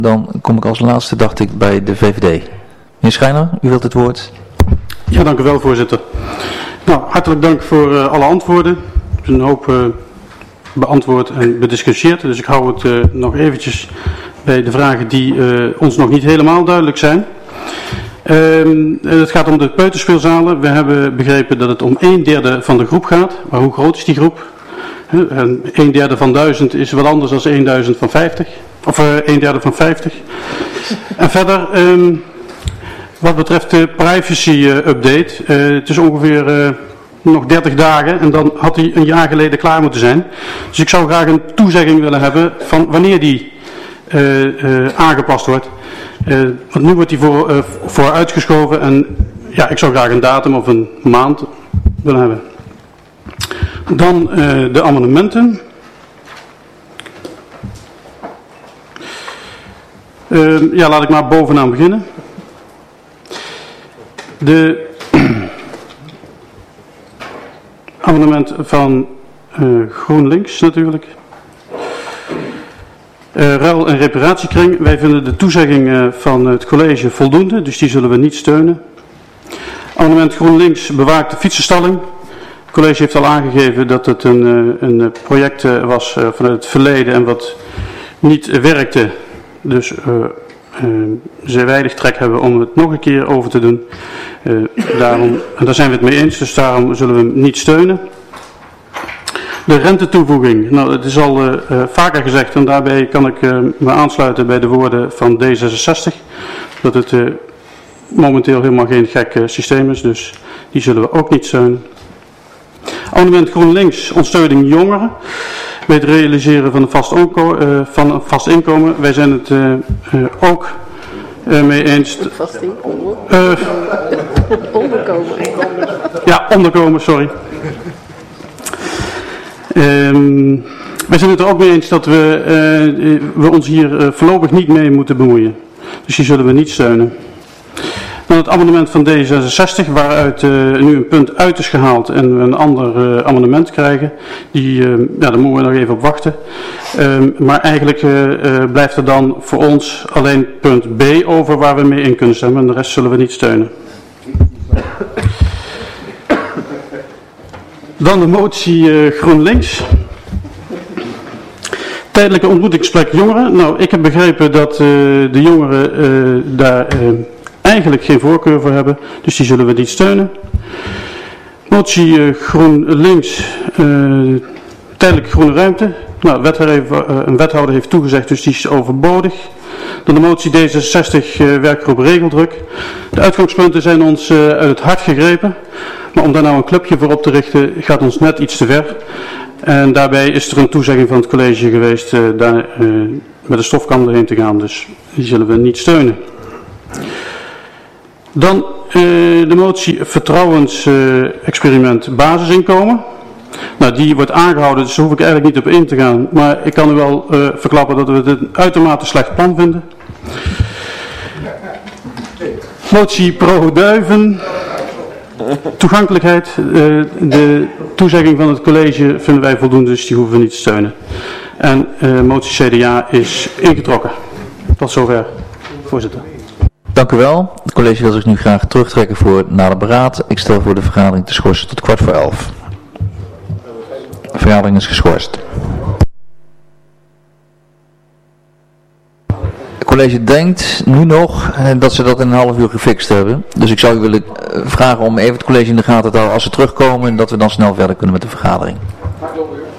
Dan kom ik als laatste, dacht ik, bij de VVD. Meneer Schijner, u wilt het woord. Ja, dank u wel, voorzitter. Nou, hartelijk dank voor alle antwoorden. Er is een hoop beantwoord en bediscussieerd. Dus ik hou het nog eventjes bij de vragen die ons nog niet helemaal duidelijk zijn. Het gaat om de peuterspeelzalen. We hebben begrepen dat het om 1/3 van de groep gaat. Maar hoe groot is die groep? 1/3 van 1000 is wel anders dan 1000 van 50. Of 1/3 van 50. En verder, wat betreft de privacy update. Het is ongeveer nog 30 dagen en dan had hij een jaar geleden klaar moeten zijn. Dus ik zou graag een toezegging willen hebben van wanneer die aangepast wordt. Want nu wordt die voor uitgeschoven en ja, ik zou graag een datum of een maand willen hebben. Dan de amendementen. Ja, laat ik maar bovenaan beginnen. De amendement van GroenLinks natuurlijk. Ruil- en reparatiekring. Wij vinden de toezegging van het college voldoende, dus die zullen we niet steunen. Amendement GroenLinks bewaakt de fietsenstalling. Het college heeft al aangegeven dat het een project was vanuit het verleden en wat niet werkte. Dus ze weinig trek hebben om het nog een keer over te doen. En daar zijn we het mee eens, dus daarom zullen we hem niet steunen. De rentetoevoeging, nou het is al vaker gezegd en daarbij kan ik me aansluiten bij de woorden van D66. Dat het momenteel helemaal geen gek systeem is, dus die zullen we ook niet steunen. Amendement GroenLinks, ondersteuning jongeren. Bij het realiseren van een vast inkomen. Wij zijn het ook mee eens. Vast inkomen? Onderkomen. Ja, onderkomen, sorry. Wij zijn het er ook mee eens dat we ons hier voorlopig niet mee moeten bemoeien. Dus die zullen we niet steunen. Dan het amendement van D66, waaruit nu een punt uit is gehaald en we een ander amendement krijgen. Daar moeten we nog even op wachten. Maar eigenlijk blijft er dan voor ons alleen punt B over waar we mee in kunnen stemmen en de rest zullen we niet steunen. Dan de motie GroenLinks. Tijdelijke ontmoetingsplek jongeren. Nou, ik heb begrepen dat de jongeren daar eigenlijk geen voorkeur voor hebben, dus die zullen we niet steunen. Motie GroenLinks, tijdelijke groene ruimte. Nou, een wethouder heeft toegezegd, dus die is overbodig. Dan de motie D66, werkgroep regeldruk. De uitgangspunten zijn ons uit het hart gegrepen, maar om daar nou een clubje voor op te richten gaat ons net iets te ver. En daarbij is er een toezegging van het college geweest daar met de stofkam erheen te gaan, dus die zullen we niet steunen. Dan de motie vertrouwensexperiment basisinkomen. Nou, die wordt aangehouden, dus daar hoef ik eigenlijk niet op in te gaan. Maar ik kan u wel verklappen dat we het een uitermate slecht plan vinden. Motie Pro-Duiven. Toegankelijkheid. De toezegging van het college vinden wij voldoende, dus die hoeven we niet te steunen. En motie CDA is ingetrokken. Tot zover, voorzitter. Dank u wel. Het college wil zich nu graag terugtrekken voor nader beraad. Ik stel voor de vergadering te schorsen tot 11:15. De vergadering is geschorst. Het college denkt nu nog dat ze dat in een half uur gefixt hebben. Dus ik zou u willen vragen om even het college in de gaten te houden als ze terugkomen en dat we dan snel verder kunnen met de vergadering.